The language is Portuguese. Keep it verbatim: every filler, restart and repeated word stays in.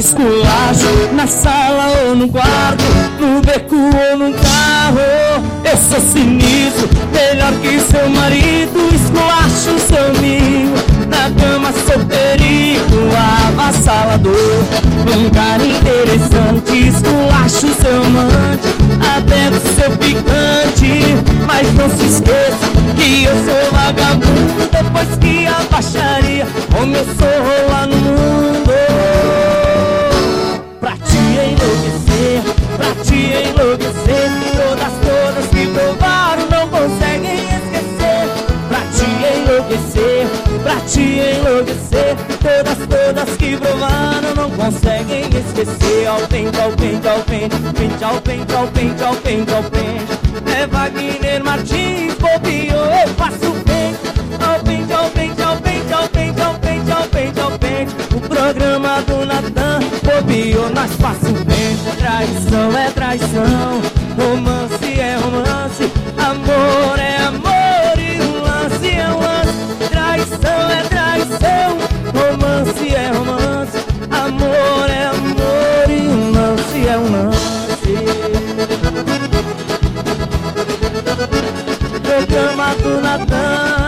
esculacho, na sala ou no quarto, no beco ou no carro. Eu sou sinistro, melhor que seu marido. Esculacho seu amigo, na cama sou perigo, avassalador. Um cara interessante, esculacho seu amante, até do seu picante. Mas não se esqueça que eu sou vagabundo, depois que a baixaria, como eu sou lá no mundo. Pra te enlouquecer, pra te enlouquecer, todas, todas que provaram não conseguem esquecer. Pra te enlouquecer, pra te enlouquecer, todas, todas que provaram não conseguem esquecer. Ao pente, ao pente, ao pente, pente ao pente, ao pente, ao pente, ao pente. É Wagner Martins, bobeou, eu faço pente. Ao pente, ao pente, ao pente, ao pente, ao pente, ao pente, ao pente. O programa do Natan, bobeou, nós faço pente. Traição é traição, romance é romance, amor é amor e um lance é um lance. Traição é traição, romance é romance, amor é amor e um lance é um lance. Programa do Natan.